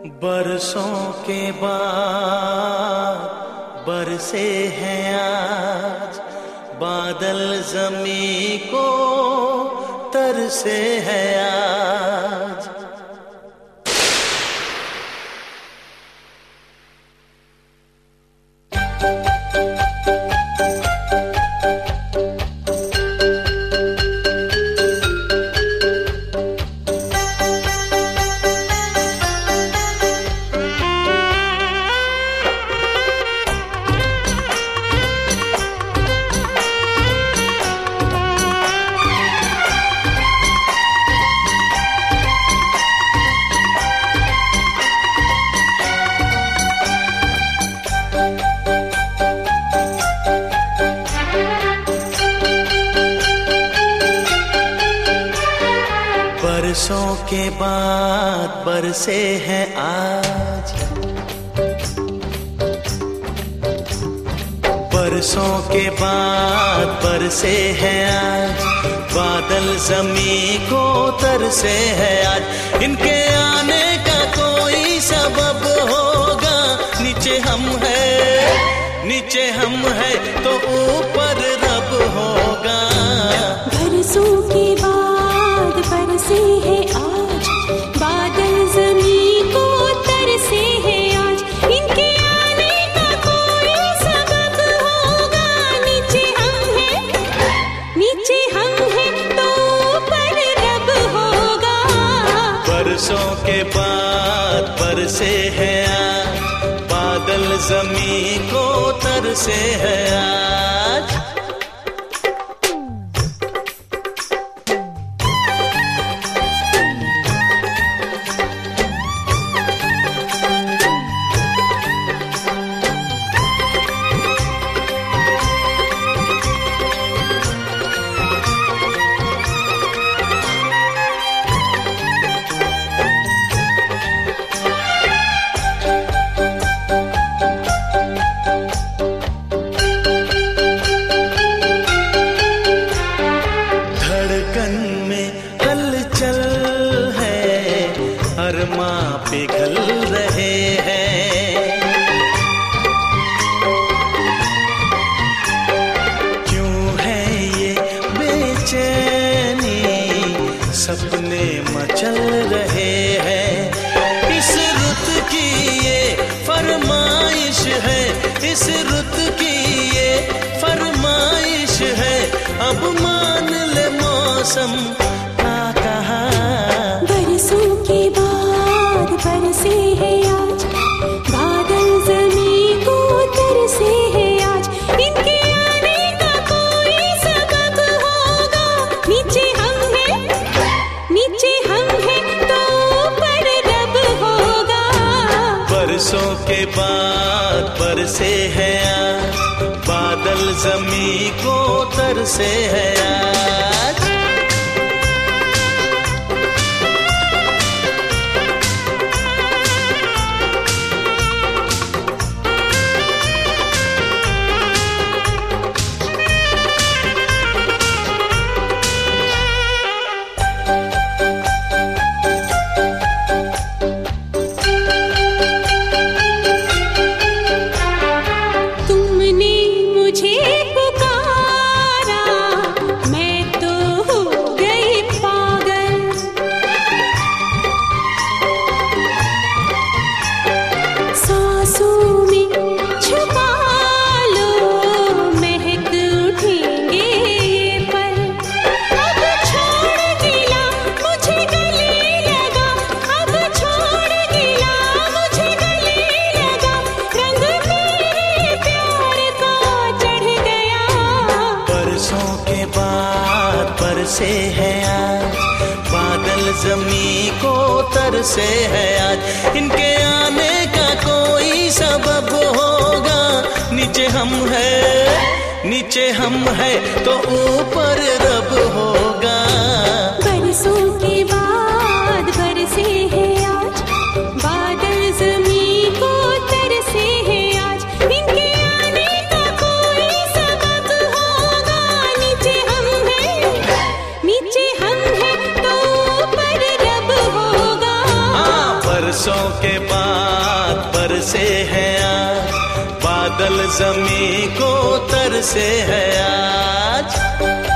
बरसों के बाद बरसे हैं आज, बादल ज़मीं को तरसे हैं आज। बरसों के बाद बरसे हैं आज, बरसों के बाद बरसे हैं आज, बादल ज़मीं को तरसे हैं आज। इनके आने का कोई सबब होगा, नीचे हम हैं, नीचे हम हैं तो ऊपर रब होगा। बरसों के बाद बरसे हैं आज, बादल ज़मीं को तरसे हैं आज। इनके आने का कोई सबब होगा, नीचे हम हैं तो ऊपर रब होगा। बरसों के बाद बरसे हैं आज, बादल ज़मीं को तरसे हैं आज। अरमा पिघल रहे हैं, क्यों है ये बेचैनी, सपने मचल रहे हैं। इस रुत की ये फरमाइश है, इस रुत की ये फरमाइश है, अब मान ले मौसम का कहा। बरसों के बाद बरसे हैं आज, बादल ज़मीं को तरसे हैं आज। इनके आने का कोई सबब होगा, नीचे हम हैं तो ऊपर रब होगा। बरसों के बाद बरसे हैं आज, बादल ज़मीं को तरसे हैं आज। बरसे हैं आज, बादल ज़मीं को तरसे हैं आज। इनके आने का कोई सबब होगा, नीचे हम हैं तो ऊपर रब होगा। बरसों के बाद बरसे हैं आज, बादल ज़मीं को तरसे हैं आज। इनके आने का कोई सबब होगा, नीचे हम हैं तो ऊपर रब होगा। बरसों के बाद बरसे हैं आज, बादल जमीन को तरसे हैं आज।